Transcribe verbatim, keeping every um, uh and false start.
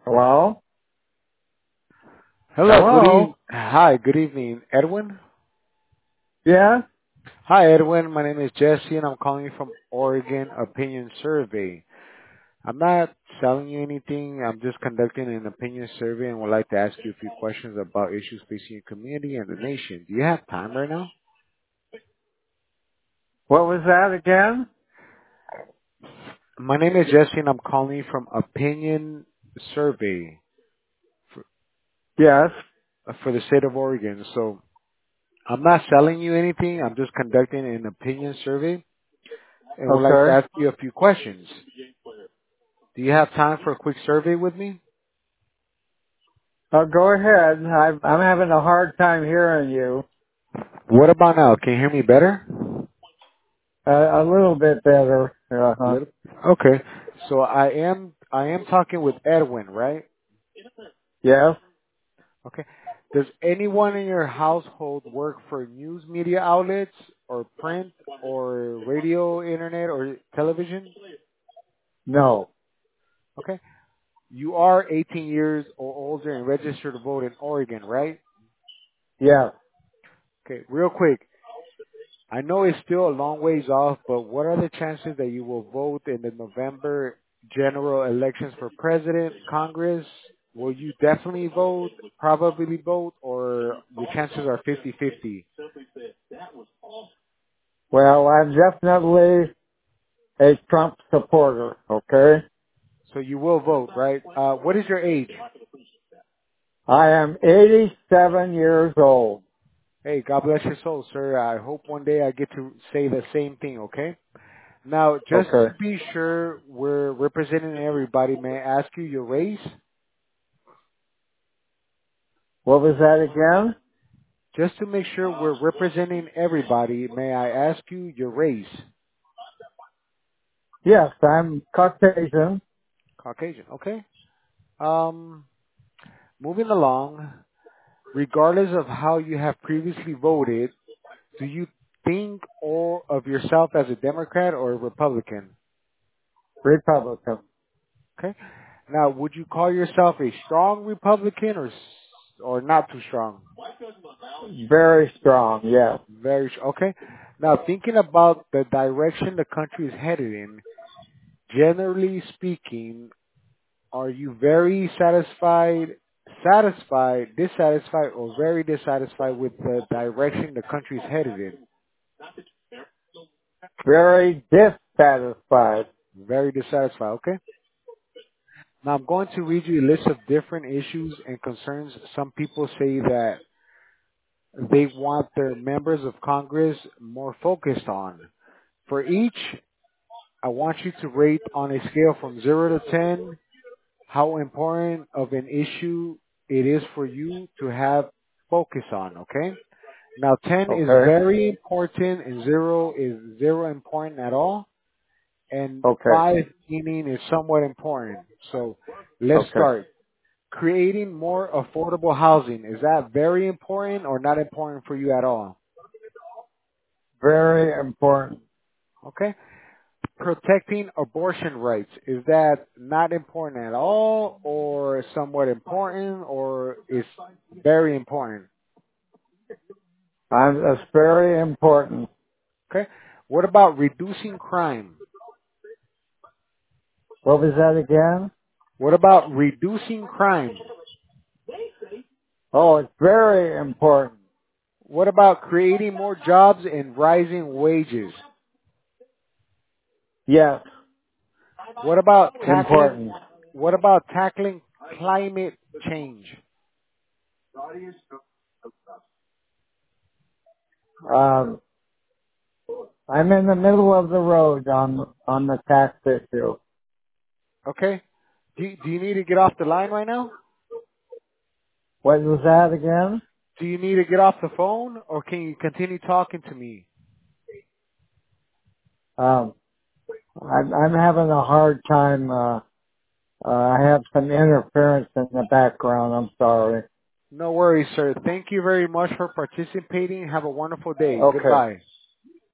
Hello? Hello, good Hello? evening. Hi, good evening, Edwin. Yes? Hi, Edwin. My name is Jesse, and I'm calling you from Oregon Opinion Survey. I'm not selling you anything. I'm just conducting an opinion survey and would like to ask you a few questions about issues facing your community and the nation. Do you have time right now? What was that again? My name is Jesse, and I'm calling you from Opinion Survey for, Yes. uh, for the state of Oregon. So I'm not selling you anything. I'm just conducting an opinion survey and would like to Okay. ask you a few questions. Do you have time for a quick survey with me? Uh, go ahead. I'm, I'm having a hard time hearing you. What about now? Can you hear me better? Uh, a little bit better. A Uh-huh. little. Okay. So I am I am talking with Edwin, right? Yes? Okay. Does anyone in your household work for news media outlets or print or radio, internet or television? No. Okay. You are eighteen years or older and registered to vote in Oregon, right? Yes. Okay. Real quick. I know it's still a long ways off, but what are the chances that you will vote in the November general elections for president, Congress? Will you definitely vote, probably vote, or your chances are fifty-fifty? Well, I'm definitely a Trump supporter, okay? So you will vote, right? Uh, what is your age? I am eighty-seven years old. Hey, God bless your soul, sir. I hope one day I get to say the same thing, okay? Now, just to Okay. be sure we're representing everybody, may I ask you your race? What was that again? Just to make sure we're representing everybody, may I ask you your race? Yes, I'm Caucasian. Caucasian, okay. Um, moving along, regardless of how you have previously voted, do you think or of yourself as a Democrat or a Republican? Republican. Okay. Now, would you call yourself a strong Republican or s- or not too strong? Very strong, yes. Very sh- okay. Now, thinking about the direction the country is headed in, generally speaking, are you very satisfied, satisfied, dissatisfied, or very dissatisfied with the direction the country is headed in? Very dissatisfied. Very dissatisfied, okay? Now I'm going to read you a list of different issues and concerns some people say that they want their members of Congress more focused on. For each, I want you to rate on a scale from zero to ten how important of an issue it is for you to have focus on, okay? Now ten is Okay. very important and zero is zero important at all. And Okay. five meaning is somewhat important. So let's Okay. start. Creating more affordable housing. Is that very important or not important for you at all? Very important. Okay. Protecting abortion rights. Is that not important at all or somewhat important or is very important? And it's very important. Okay. What about reducing crime? What was that again? What about reducing crime? Oh, it's very important. What about creating more jobs and rising wages? Yes, What about tackling important. what about tackling climate change? Um, I'm in the middle of the road on on the tax issue. Okay? Do do you need to get off the line right now? What was that again? Do you need to get off the phone or can you continue talking to me? Um, I'm, I'm having a hard time. Uh, uh, I have some interference in the background. I'm sorry. No worries, sir. Thank you very much for participating. Have a wonderful day. Okay. Goodbye.